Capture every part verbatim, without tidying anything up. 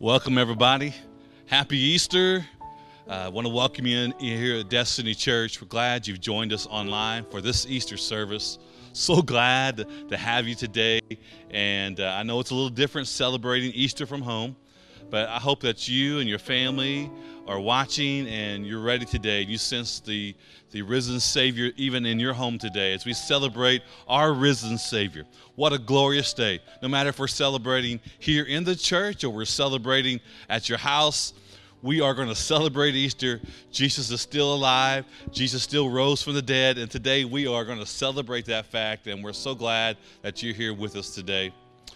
Welcome, everybody. Happy Easter. I uh, want to welcome you in here at Destiny Church. We're glad you've joined us online for this Easter service. So glad to have you today. And uh, I know it's a little different celebrating Easter from home, but I hope that you and your family are watching and you're ready today. You sense the, the risen Savior even in your home today as we celebrate our risen Savior. What a glorious day. No matter if we're celebrating here in the church or we're celebrating at your house, we are going to celebrate Easter. Jesus is still alive. Jesus still rose from the dead. And today we are going to celebrate that fact. And we're so glad that you're here with us today.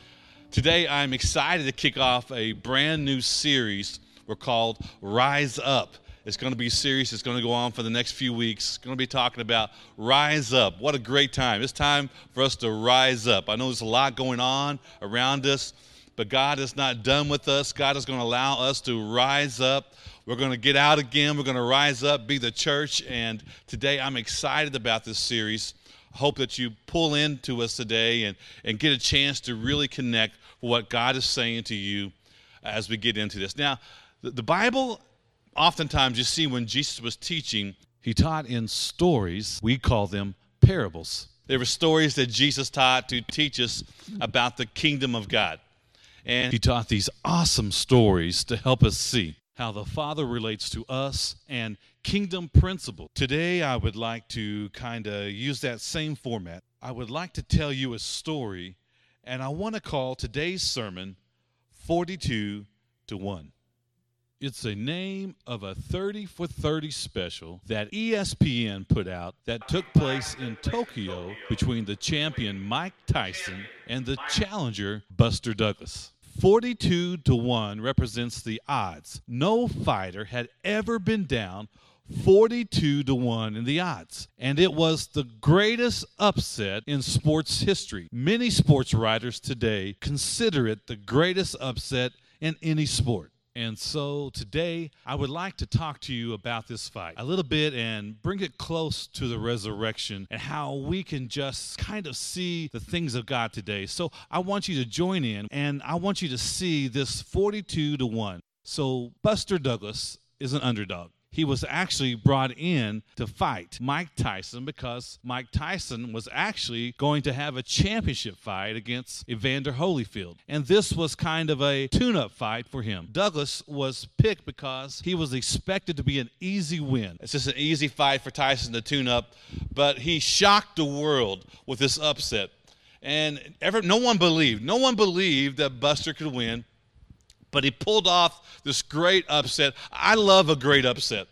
Today I'm excited to kick off a brand new series we're called Rise Up. It's going to be a series that's going to go on for the next few weeks. It's going to be talking about Rise Up. What a great time. It's time for us to rise up. I know there's a lot going on around us, but God is not done with us. God is going to allow us to rise up. We're going to get out again. We're going to rise up, be the church. And today I'm excited about this series. I hope that you pull into us today and, and get a chance to really connect with what God is saying to you as we get into this. Now, the, the Bible, oftentimes you see when Jesus was teaching, he taught in stories. We call them parables. They were stories that Jesus taught to teach us about the kingdom of God. And he taught these awesome stories to help us see how the Father relates to us and kingdom principle. Today, I would like to kind of use that same format. I would like to tell you a story, and I want to call today's sermon forty-two to one. It's a name of a thirty for thirty special that E S P N put out that took place in Tokyo between the champion Mike Tyson and the challenger Buster Douglas. forty-two to one represents the odds. No fighter had ever been down forty-two to one in the odds. And it was the greatest upset in sports history. Many sports writers today consider it the greatest upset in any sport. And so today, I would like to talk to you about this fight a little bit and bring it close to the resurrection and how we can just kind of see the things of God today. So I want you to join in, and I want you to see this forty-two to one. So Buster Douglas is an underdog. He was actually brought in to fight Mike Tyson because Mike Tyson was actually going to have a championship fight against Evander Holyfield. And this was kind of a tune-up fight for him. Douglas was picked because he was expected to be an easy win. It's just an easy fight for Tyson to tune up, but he shocked the world with this upset. And ever, no one believed, no one believed that Buster could win. But he pulled off this great upset. I love a great upset.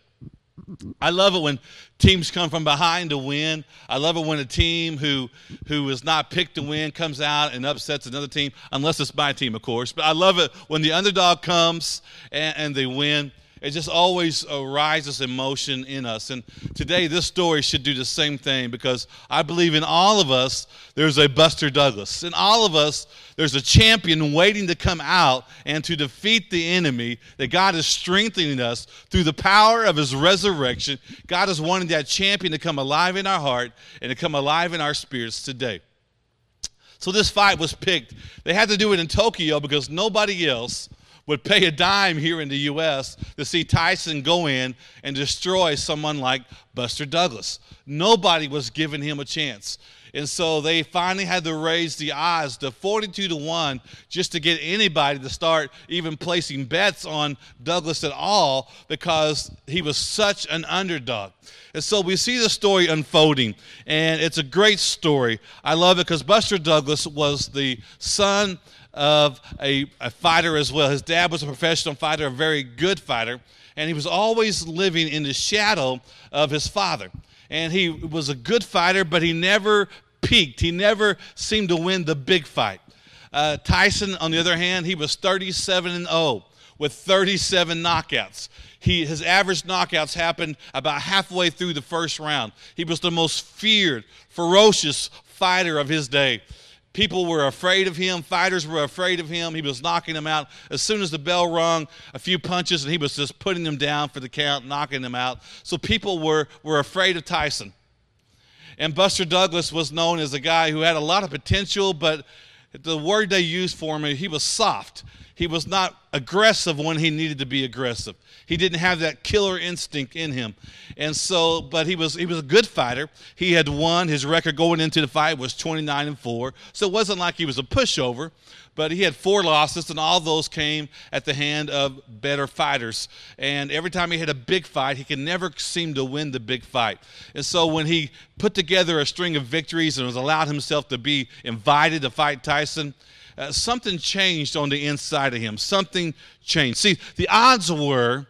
I love it when teams come from behind to win. I love it when a team who who is not picked to win comes out and upsets another team, unless it's my team, of course. But I love it when the underdog comes and, and they win. It just always arises emotion in us. And today, this story should do the same thing because I believe in all of us, there's a Buster Douglas. In all of us, there's a champion waiting to come out and to defeat the enemy, that God is strengthening us through the power of his resurrection. God is wanting that champion to come alive in our heart and to come alive in our spirits today. So this fight was picked. They had to do it in Tokyo because nobody else would pay a dime here in the U S to see Tyson go in and destroy someone like Buster Douglas. Nobody was giving him a chance. And so they finally had to raise the odds to forty-two to one just to get anybody to start even placing bets on Douglas at all because he was such an underdog. And so we see the story unfolding, and it's a great story. I love it because Buster Douglas was the son of a, a fighter as well. His dad was a professional fighter, a very good fighter, and he was always living in the shadow of his father. And he was a good fighter, but he never peaked. He never seemed to win the big fight. Uh, Tyson, on the other hand, he was thirty-seven and oh with thirty-seven knockouts. He, his average knockouts happened about halfway through the first round. He was the most feared, ferocious fighter of his day. People were afraid of him. Fighters were afraid of him. He was knocking them out. As soon as the bell rung, a few punches, and he was just putting them down for the count, knocking them out. So people were, were afraid of Tyson. And Buster Douglas was known as a guy who had a lot of potential, but the word they used for him, he was soft. He was not aggressive when he needed to be aggressive. He didn't have that killer instinct in him. And so, but he was he was a good fighter. He had won. His record going into the fight was twenty-nine and four. So it wasn't like he was a pushover, but he had four losses, and all those came at the hand of better fighters. And every time he had a big fight, he could never seem to win the big fight. And so when he put together a string of victories and was allowed himself to be invited to fight Tyson, Uh, something changed on the inside of him. Something changed. See, the odds were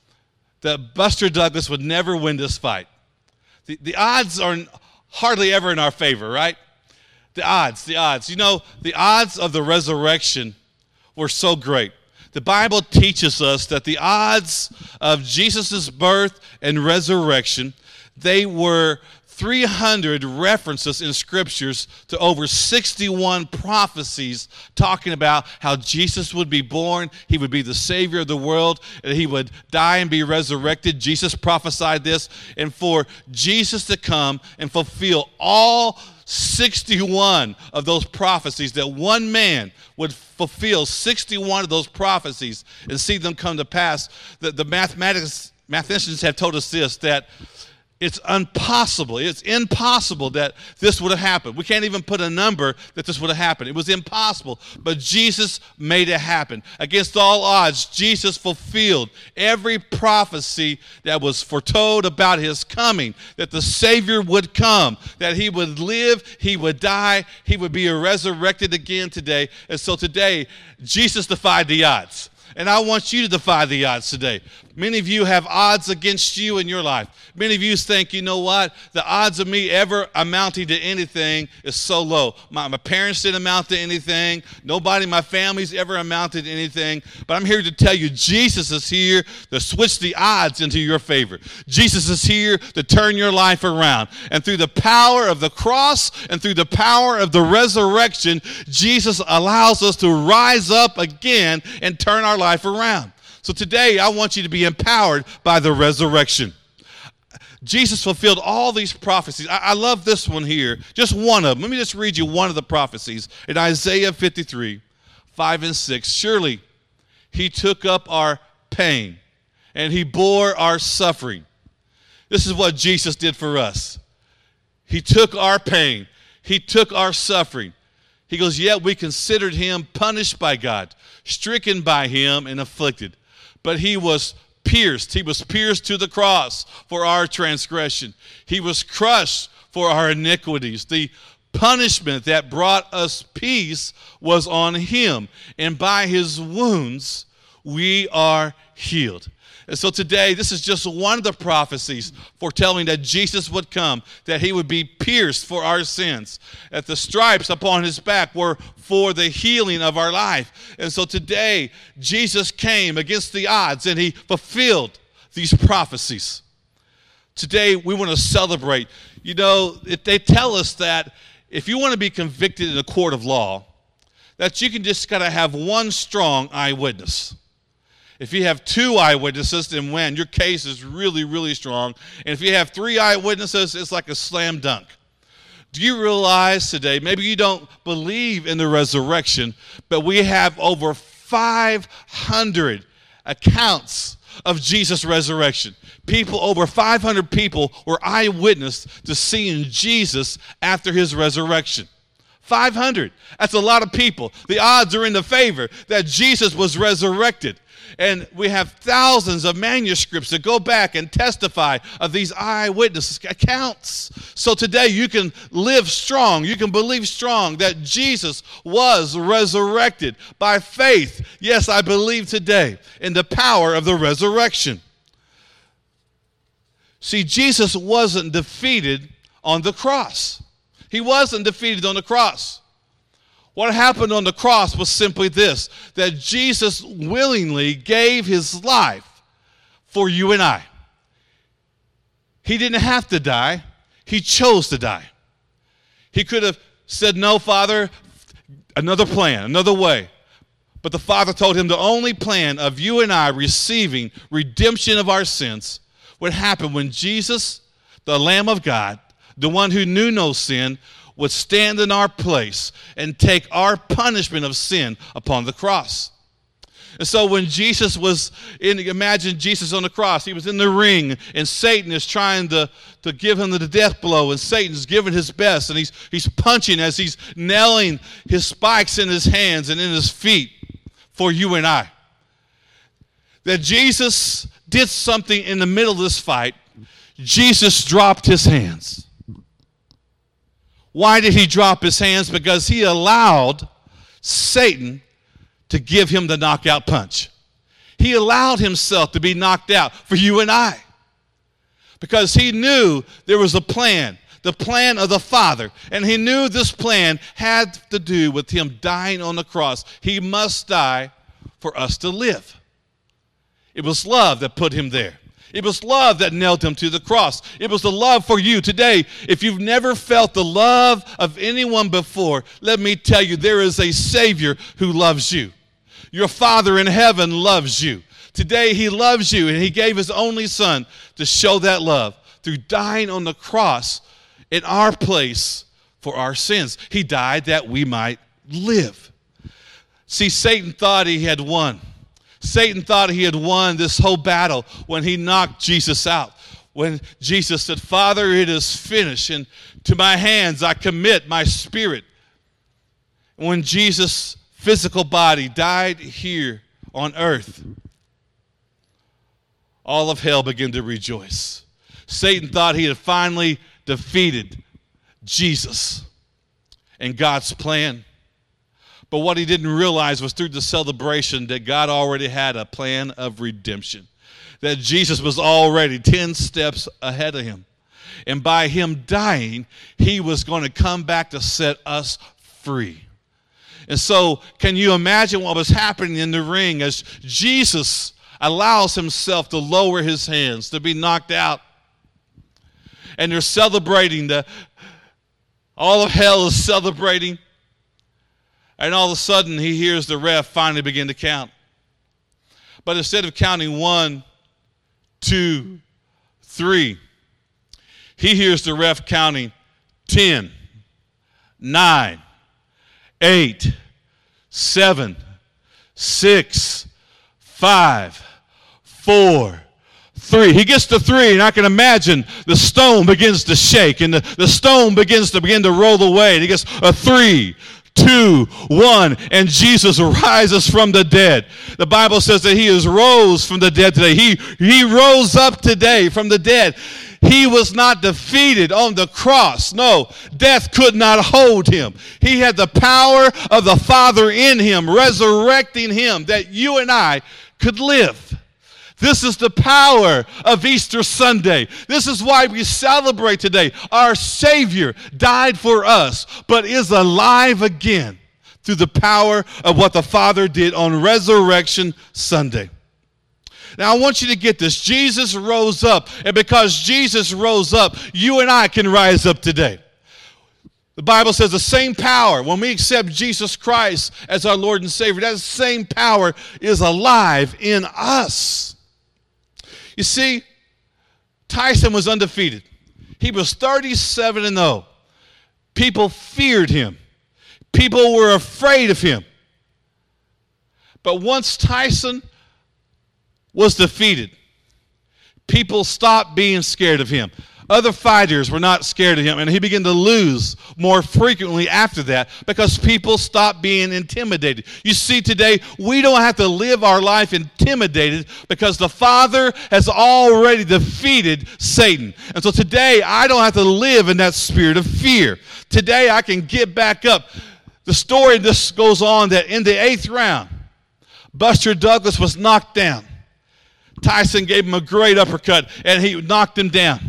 that Buster Douglas would never win this fight. The, the odds are hardly ever in our favor, right? The odds, the odds. You know, the odds of the resurrection were so great. The Bible teaches us that the odds of Jesus' birth and resurrection, they were three hundred references in scriptures to over sixty-one prophecies talking about how Jesus would be born, he would be the Savior of the world, and he would die and be resurrected. Jesus prophesied this, and for Jesus to come and fulfill all sixty-one of those prophecies, that one man would fulfill sixty-one of those prophecies and see them come to pass. The, the mathematics, mathematicians have told us this, that it's impossible, it's impossible that this would have happened. We can't even put a number that this would have happened. It was impossible, but Jesus made it happen. Against all odds, Jesus fulfilled every prophecy that was foretold about his coming, that the Savior would come, that he would live, he would die, he would be resurrected again today. And so today, Jesus defied the odds. And I want you to defy the odds today. Many of you have odds against you in your life. Many of you think, you know what, the odds of me ever amounting to anything is so low. My, my parents didn't amount to anything. Nobody in my family's ever amounted to anything. But I'm here to tell you, Jesus is here to switch the odds into your favor. Jesus is here to turn your life around. And through the power of the cross and through the power of the resurrection, Jesus allows us to rise up again and turn our life around. So today, I want you to be empowered by the resurrection. Jesus fulfilled all these prophecies. I, I love this one here, just one of them. Let me just read you one of the prophecies. In Isaiah fifty-three, five and six, surely he took up our pain and he bore our suffering. This is what Jesus did for us. He took our pain. He took our suffering. He goes, yet we considered him punished by God, stricken by him and afflicted. But he was pierced. He was pierced to the cross for our transgression. He was crushed for our iniquities. The punishment that brought us peace was on him, and by his wounds we are healed. And so today, this is just one of the prophecies foretelling that Jesus would come, that he would be pierced for our sins, that the stripes upon his back were for the healing of our life. And so today, Jesus came against the odds, and he fulfilled these prophecies. Today, we want to celebrate. You know, it, they tell us that if you want to be convicted in a court of law, that you can just got to have one strong eyewitness. If you have two eyewitnesses, then when your case is really, really strong. And if you have three eyewitnesses, it's like a slam dunk. Do you realize today, maybe you don't believe in the resurrection, but we have over five hundred accounts of Jesus' resurrection. People, over five hundred people were eyewitness to seeing Jesus after his resurrection. five hundred. That's a lot of people. The odds are in the favor that Jesus was resurrected. And we have thousands of manuscripts that go back and testify of these eyewitness accounts. So today you can live strong. You can believe strong that Jesus was resurrected by faith. Yes, I believe today in the power of the resurrection. See, Jesus wasn't defeated on the cross. He wasn't defeated on the cross. What happened on the cross was simply this, that Jesus willingly gave his life for you and I. He didn't have to die. He chose to die. He could have said, no, Father, another plan, another way. But the Father told him the only plan of you and I receiving redemption of our sins would happen when Jesus, the Lamb of God, the one who knew no sin, would stand in our place and take our punishment of sin upon the cross. And so when Jesus was in, imagine Jesus on the cross, he was in the ring, and Satan is trying to, to give him the death blow, and Satan's giving his best, and he's, he's punching as he's nailing his spikes in his hands and in his feet for you and I. That Jesus did something in the middle of this fight. Jesus dropped his hands. Why did he drop his hands? Because he allowed Satan to give him the knockout punch. He allowed himself to be knocked out for you and I. Because he knew there was a plan, the plan of the Father. And he knew this plan had to do with him dying on the cross. He must die for us to live. It was love that put him there. It was love that nailed him to the cross. It was the love for you. Today, if you've never felt the love of anyone before, let me tell you, there is a Savior who loves you. Your Father in heaven loves you. Today, he loves you, and he gave his only Son to show that love through dying on the cross in our place for our sins. He died that we might live. See, Satan thought he had won. Satan thought he had won this whole battle when he knocked Jesus out. When Jesus said, Father, it is finished, and to my hands I commit my spirit. When Jesus' physical body died here on earth, all of hell began to rejoice. Satan thought he had finally defeated Jesus and God's plan. But what he didn't realize was through the celebration that God already had a plan of redemption. That Jesus was already ten steps ahead of him. And by him dying, he was going to come back to set us free. And so, can you imagine what was happening in the ring as Jesus allows himself to lower his hands, to be knocked out? And they're celebrating. The, all of hell is celebrating. And all of a sudden, he hears the ref finally begin to count. But instead of counting one, two, three, he hears the ref counting ten, nine, eight, seven, six, five, four, three. He gets to three, and I can imagine the stone begins to shake, and the, the stone begins to begin to roll away. And he gets a three, two, one, and Jesus rises from the dead. The Bible says that he is rose from the dead today. He, he rose up today from the dead. He was not defeated on the cross. No, death could not hold him. He had the power of the Father in him, resurrecting him that you and I could live. This is the power of Easter Sunday. This is why we celebrate today. Our Savior died for us, but is alive again through the power of what the Father did on Resurrection Sunday. Now, I want you to get this. Jesus rose up, and because Jesus rose up, you and I can rise up today. The Bible says the same power, when we accept Jesus Christ as our Lord and Savior, that same power is alive in us. You see, Tyson was undefeated. He was thirty-seven and oh. People feared him. People were afraid of him. But once Tyson was defeated, people stopped being scared of him. Other fighters were not scared of him, and he began to lose more frequently after that because people stopped being intimidated. You see, today, we don't have to live our life intimidated because the Father has already defeated Satan. And so today, I don't have to live in that spirit of fear. Today, I can get back up. The story just goes on that in the eighth round, Buster Douglas was knocked down. Tyson gave him a great uppercut, and he knocked him down.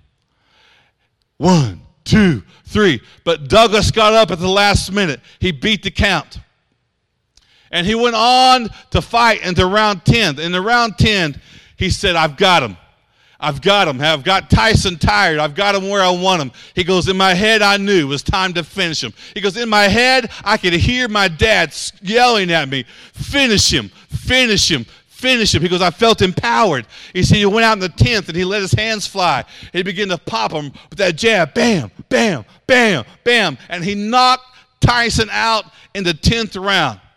One, two, three. But Douglas got up at the last minute. He beat the count. And he went on to fight into round ten. In the round ten, he said, I've got him. I've got him. I've got Tyson tired. I've got him where I want him. He goes, in my head, I knew it was time to finish him. He goes, in my head, I could hear my dad yelling at me, finish him, finish him, finish him. He goes, I felt empowered. He said he went out in the tenth and he let his hands fly. He began to pop him with that jab. Bam, bam, bam, bam. And he knocked Tyson out in the tenth round.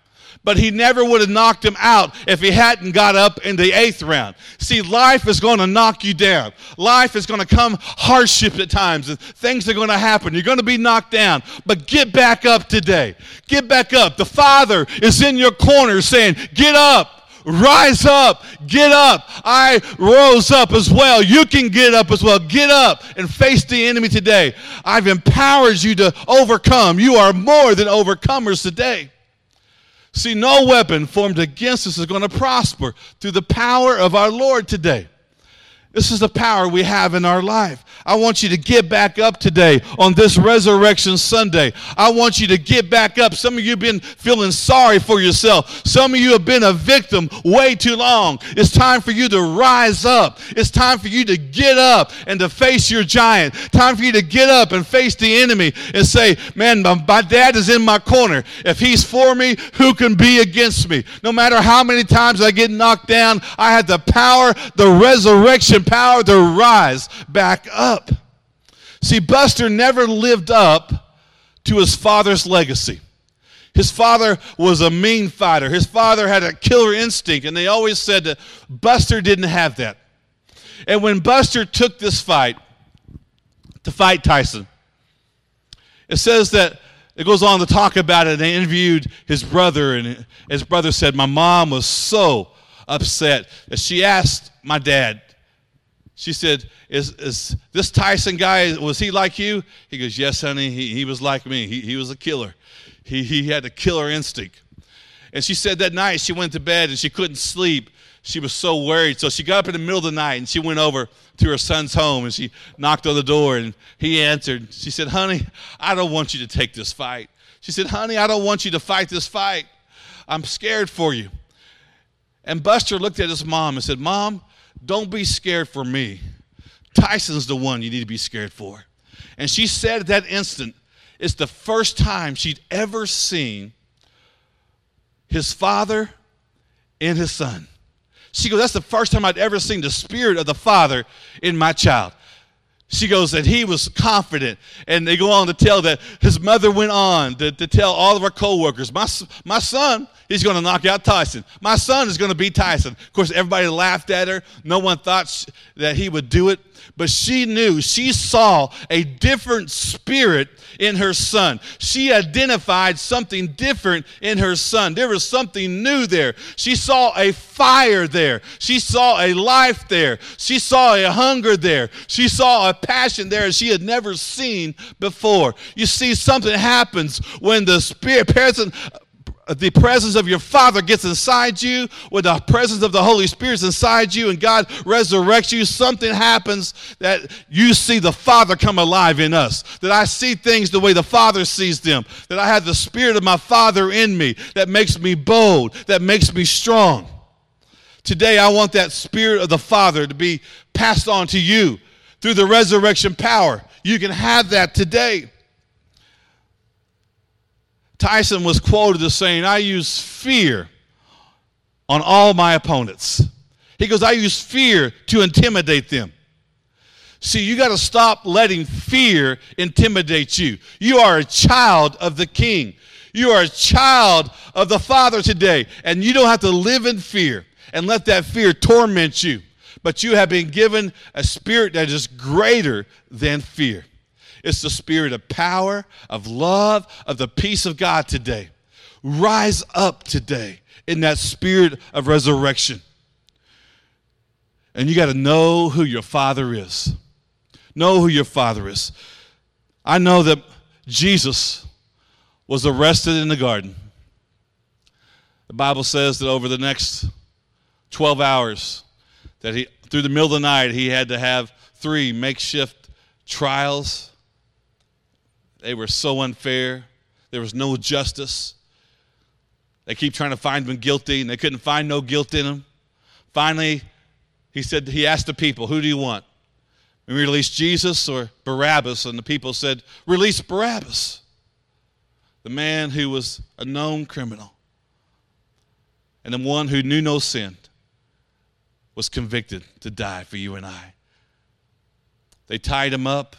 but he never would have knocked him out if he hadn't got up in the eighth round. See, life is going to knock you down. Life is going to come hardship at times, and things are going to happen. You're going to be knocked down, but get back up today. Get back up. The Father is in your corner saying, get up. Rise up, get up. I rose up as well. You can get up as well. Get up and face the enemy today. I've empowered you to overcome. You are more than overcomers today. See, no weapon formed against us is going to prosper through the power of our Lord today. This is the power we have in our life. I want you to get back up today on this Resurrection Sunday. I want you to get back up. Some of you have been feeling sorry for yourself. Some of you have been a victim way too long. It's time for you to rise up. It's time for you to get up and to face your giant. Time for you to get up and face the enemy and say, man, my, my dad is in my corner. If he's for me, who can be against me? No matter how many times I get knocked down, I have the power, the resurrection power to rise back up. See, Buster never lived up to his father's legacy. His father was a mean fighter. His father had a killer instinct, and they always said that Buster didn't have that. And when Buster took this fight to fight Tyson, it says that it goes on to talk about it. They interviewed his brother, and his brother said, my mom was so upset that she asked my dad, she said, is, is this Tyson guy, was he like you? He goes, yes, honey, he, he was like me. He, he was a killer. He, he had a killer instinct. And she said that night she went to bed and she couldn't sleep. She was so worried. So she got up in the middle of the night and she went over to her son's home and she knocked on the door and he answered. She said, honey, I don't want you to take this fight. She said, honey, I don't want you to fight this fight. I'm scared for you. And Buster looked at his mom and said, Mom, don't be scared for me. Tyson's the one you need to be scared for. And she said at that instant, it's the first time she'd ever seen his father and his son. She goes, that's the first time I'd ever seen the spirit of the Father in my child. She goes, that he was confident. And they go on to tell that his mother went on to, to tell all of our co-workers, my, my son, he's going to knock out Tyson. My son is going to beat Tyson. Of course, everybody laughed at her. No one thought sh- that he would do it. But she knew, she saw a different spirit in her son. She identified something different in her son. There was something new there. She saw a fire there. She saw a life there. She saw a hunger there. She saw a passion there she had never seen before. You see, something happens when the spirit, present, the presence of your Father gets inside you, when the presence of the Holy Spirit is inside you and God resurrects you, something happens that you see the Father come alive in us, that I see things the way the Father sees them, that I have the Spirit of my Father in me that makes me bold, that makes me strong. Today, I want that Spirit of the Father to be passed on to you through the resurrection power. You can have that today. Tyson was quoted as saying, I use fear on all my opponents. He goes, I use fear to intimidate them. See, you got to stop letting fear intimidate you. You are a child of the King. You are a child of the Father today, and you don't have to live in fear and let that fear torment you. But you have been given a spirit that is greater than fear. It's the spirit of power, of love, of the peace of God today. Rise up today in that spirit of resurrection. And you got to know who your Father is. Know who your Father is. I know that Jesus was arrested in the garden. The Bible says that over the next twelve hours, that he, through the middle of the night, he had to have three makeshift trials. They were so unfair. There was no justice. They keep trying to find him guilty, and they couldn't find no guilt in him. Finally, he said, he asked the people, who do you want? We release Jesus or Barabbas? And the people said, release Barabbas, the man who was a known criminal. And the one who knew no sin was convicted to die for you and I. They tied him up.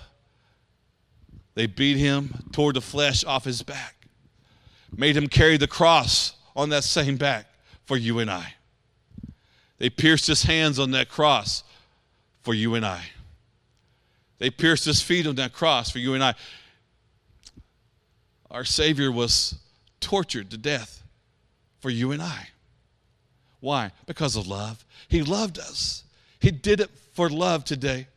They beat him, tore the flesh off his back, made him carry the cross on that same back for you and I. They pierced his hands on that cross for you and I. They pierced his feet on that cross for you and I. Our Savior was tortured to death for you and I. Why? Because of love. He loved us. He did it for love today.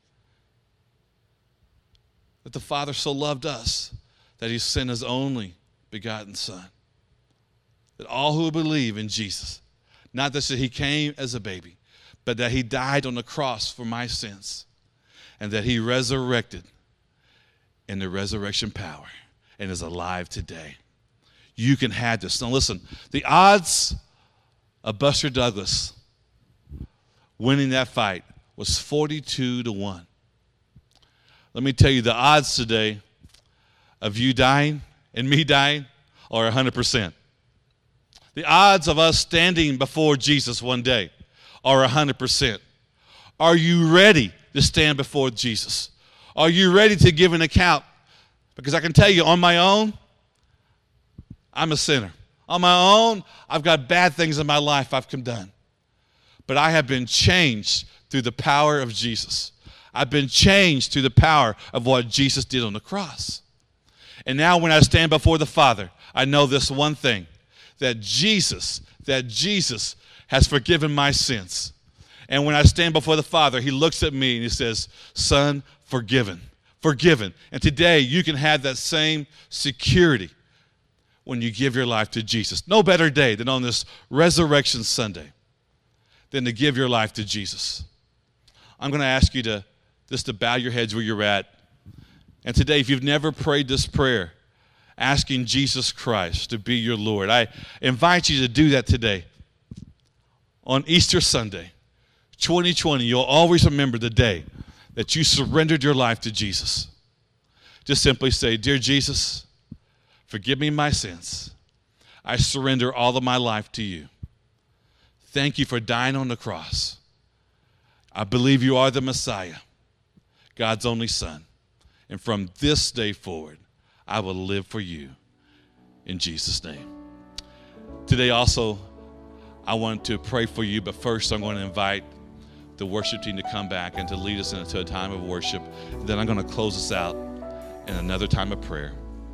That the Father so loved us that he sent his only begotten Son. That all who believe in Jesus, not that he came as a baby, but that he died on the cross for my sins, and that he resurrected in the resurrection power and is alive today. You can have this. Now listen, the odds of Buster Douglas winning that fight was forty-two to one. Let me tell you, the odds today of you dying and me dying are one hundred percent. The odds of us standing before Jesus one day are one hundred percent. Are you ready to stand before Jesus? Are you ready to give an account? Because I can tell you, on my own, I'm a sinner. On my own, I've got bad things in my life I've done. But I have been changed through the power of Jesus. I've been changed through the power of what Jesus did on the cross. And now when I stand before the Father, I know this one thing, that Jesus, that Jesus has forgiven my sins. And when I stand before the Father, he looks at me and he says, son, forgiven, forgiven. And today you can have that same security when you give your life to Jesus. No better day than on this Resurrection Sunday than to give your life to Jesus. I'm going to ask you to just to bow your heads where you're at. And today, if you've never prayed this prayer, asking Jesus Christ to be your Lord, I invite you to do that today. On Easter Sunday, twenty twenty, you'll always remember the day that you surrendered your life to Jesus. Just simply say, dear Jesus, forgive me my sins. I surrender all of my life to you. Thank you for dying on the cross. I believe you are the Messiah, God's only Son. And from this day forward, I will live for you in Jesus' name. Today also, I want to pray for you, but first I'm going to invite the worship team to come back and to lead us into a time of worship. Then I'm going to close us out in another time of prayer.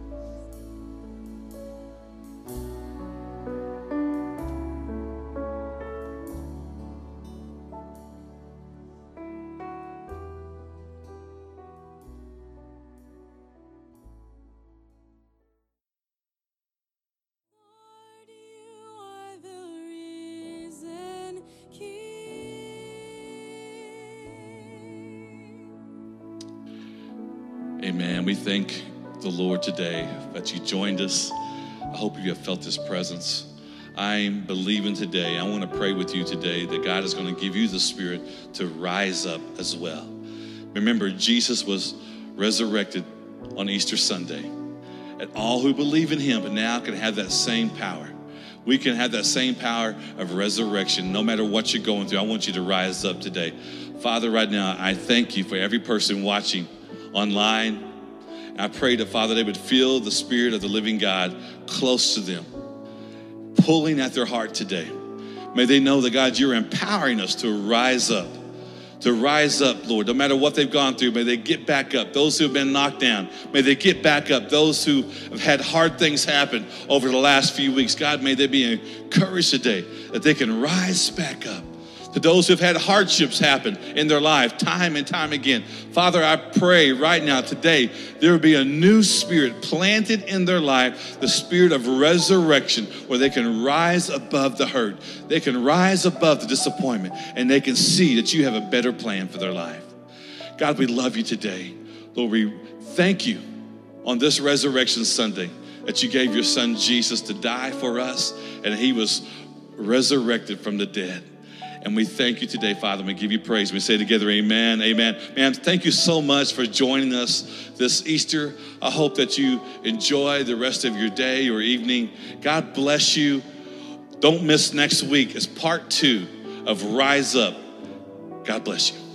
Amen. We thank the Lord today that you joined us. I hope you have felt his presence. I'm believing today, I want to pray with you today that God is going to give you the spirit to rise up as well. Remember, Jesus was resurrected on Easter Sunday. And all who believe in him now can have that same power. We can have that same power of resurrection no matter what you're going through. I want you to rise up today. Father, right now, I thank you for every person watching online. I pray that, Father, they would feel the Spirit of the living God close to them, pulling at their heart today. May they know that, God, you're empowering us to rise up, to rise up, Lord. No matter what they've gone through, may they get back up. Those who have been knocked down, may they get back up. Those who have had hard things happen over the last few weeks, God, may they be encouraged today that they can rise back up. To those who have had hardships happen in their life time and time again, Father, I pray right now today there will be a new spirit planted in their life, the spirit of resurrection, where they can rise above the hurt, they can rise above the disappointment, and they can see that you have a better plan for their life. God, we love you today. Lord, we thank you on this Resurrection Sunday that you gave your son Jesus to die for us, and he was resurrected from the dead. And we thank you today, Father. We give you praise. We say together, amen, amen. Man, thank you so much for joining us this Easter. I hope that you enjoy the rest of your day or evening. God bless you. Don't miss next week. It's part two of Rise Up. God bless you.